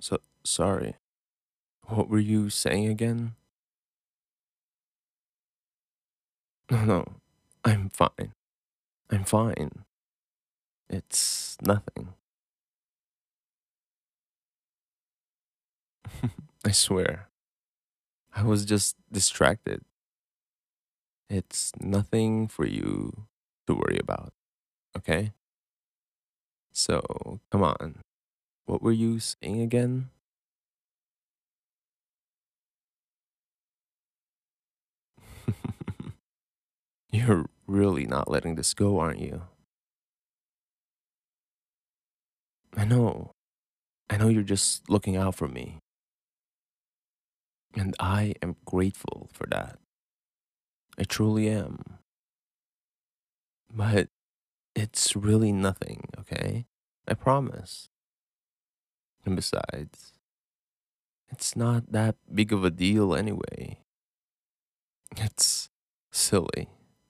So sorry. What were you saying again? No, no. I'm fine. I'm fine. It's nothing. I swear. I was just distracted. It's nothing for you to worry about, okay? So, come on. What were you saying again? You're really not letting this go, aren't you? I know. I know you're just looking out for me. And I am grateful for that. I truly am. But it's really nothing, okay? I promise. And besides, it's not that big of a deal anyway. It's silly.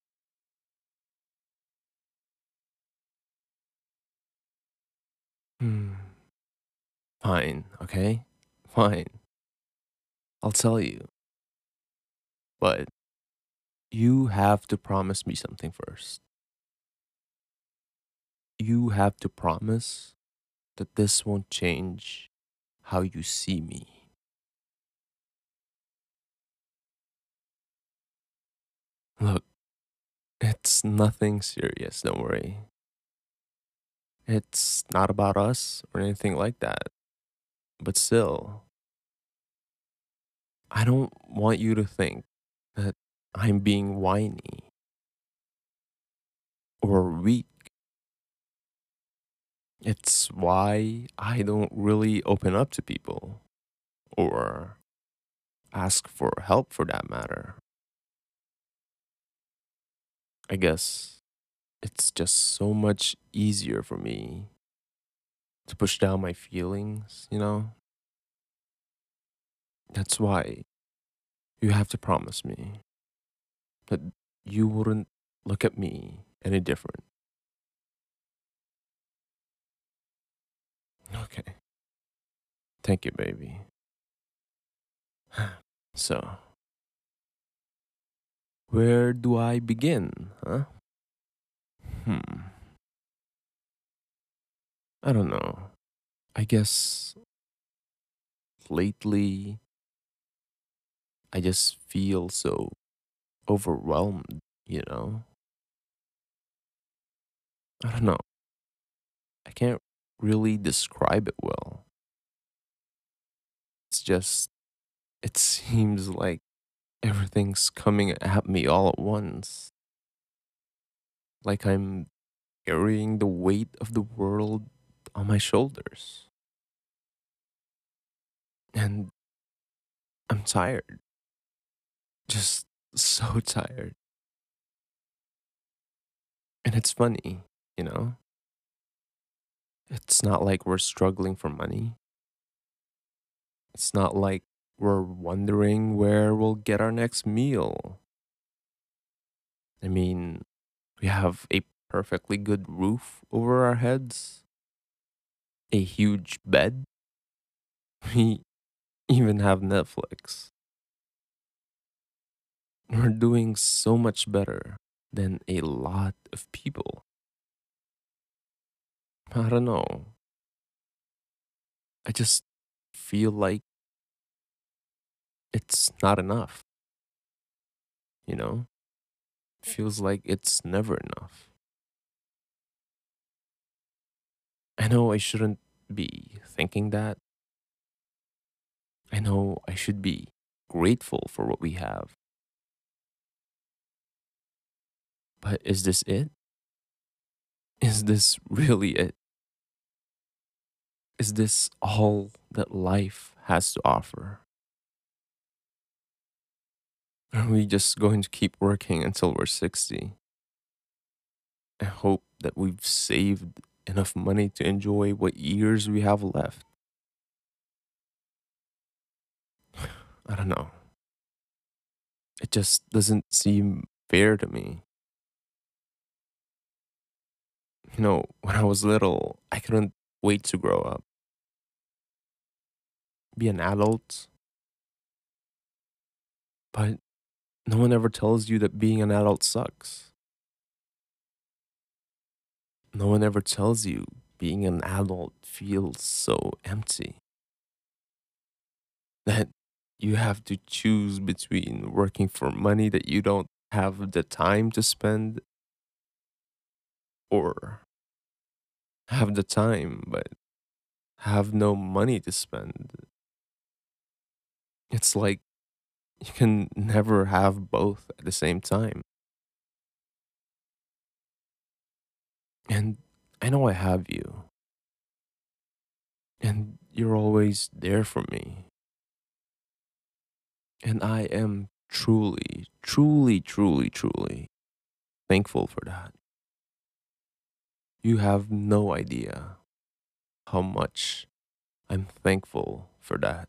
Hmm. Fine, okay? Fine. I'll tell you. But you have to promise me something first. You have to promise that this won't change how you see me. Look, it's nothing serious, don't worry. It's not about us or anything like that. But still, I don't want you to think that I'm being whiny or weak. It's why I don't really open up to people or ask for help for that matter. I guess it's just so much easier for me to push down my feelings? That's why you have to promise me that you wouldn't look at me any different. Okay. Thank you, baby. So, where do I begin, huh? Hmm. I don't know. I guess lately I just feel so overwhelmed? I don't know. I can't really describe it well. It's just, it seems like everything's coming at me all at once. Like I'm carrying the weight of the world on my shoulders. And I'm tired. Just so tired. And it's funny? It's not like we're struggling for money. It's not like we're wondering where we'll get our next meal. I mean, we have a perfectly good roof over our heads, a huge bed. We even have Netflix. We're doing so much better than a lot of people. I don't know. I just feel like it's not enough, you know? Feels like it's never enough. I know I shouldn't be thinking that. I know I should be grateful for what we have. But is this it? Is this really it? Is this all that life has to offer? Are we just going to keep working until we're 60? I hope that we've saved enough money to enjoy what years we have left. I don't know. It just doesn't seem fair to me. When I was little, I couldn't wait to grow up. be an adult, but no one ever tells you that being an adult sucks. No one ever tells you being an adult feels so empty, that you have to choose between working for money that you don't have the time to spend, or have the time but have no money to spend. It's like you can never have both at the same time. And I know I have you, and you're always there for me. And I am truly, truly, truly, truly thankful for that. You have no idea how much I'm thankful for that.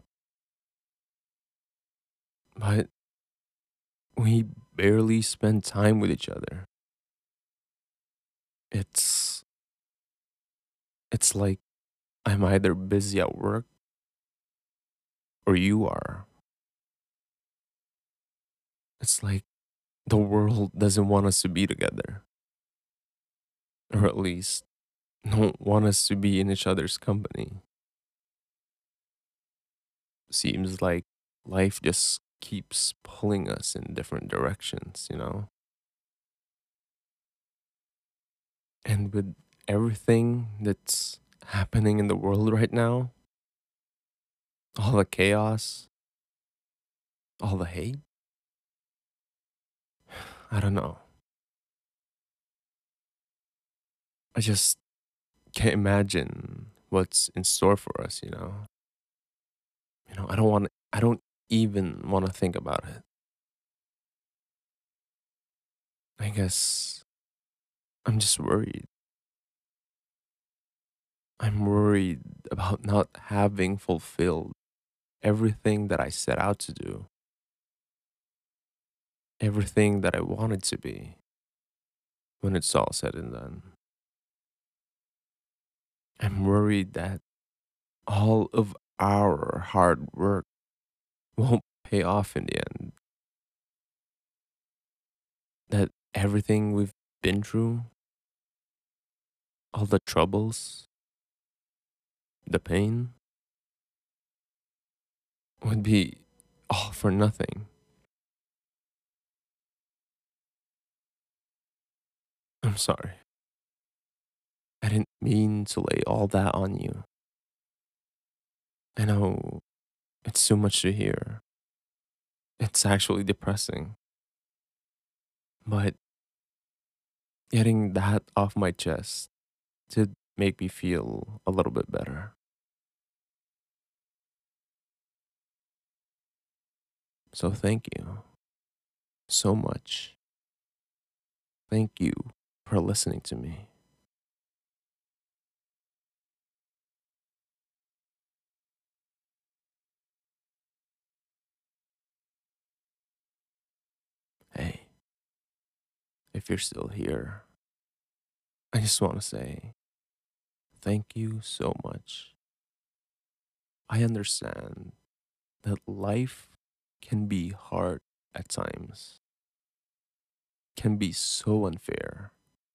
But we barely spend time with each other. It's it's like I'm either busy at work or you are. It's like the world doesn't want us to be together, or at least don't want us to be in each other's company. Seems like life just keeps pulling us in different directions, you know? And with everything that's happening in the world right now, all the chaos, all the hate, I don't know. I just can't imagine what's in store for us, you know? I don't even want to think about it. I guess I'm just worried. I'm worried about not having fulfilled everything that I set out to do, everything that I wanted to be when it's all said and done. I'm worried that all of our hard work won't pay off in the end, that everything we've been through, all the troubles, the pain, would be all for nothing. I'm sorry. I didn't mean to lay all that on you. I know it's too much to hear. It's actually depressing. But getting that off my chest to make me feel a little bit better. So thank you so much. Thank you for listening to me. Hey, if you're still here, I just want to say thank you so much. I understand that life can be hard at times, can be so unfair.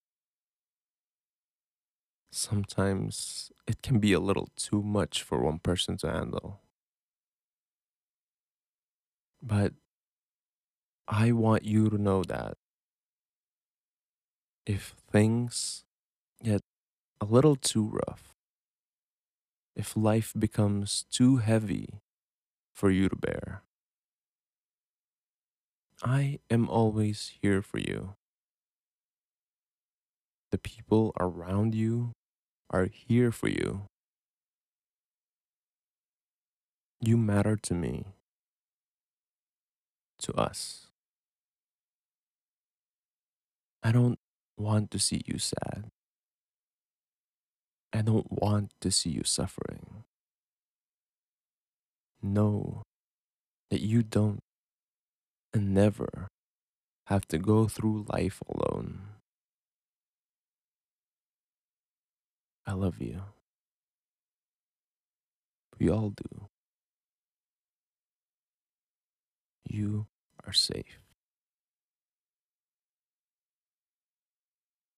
Sometimes it can be a little too much for one person to handle. But I want you to know that if things get a little too rough, if life becomes too heavy for you to bear, I am always here for you. The people around you are here for you. You matter to me, to us. I don't want to see you sad. I don't want to see you suffering. Know that you don't and never have to go through life alone. I love you. We all do. you are safe.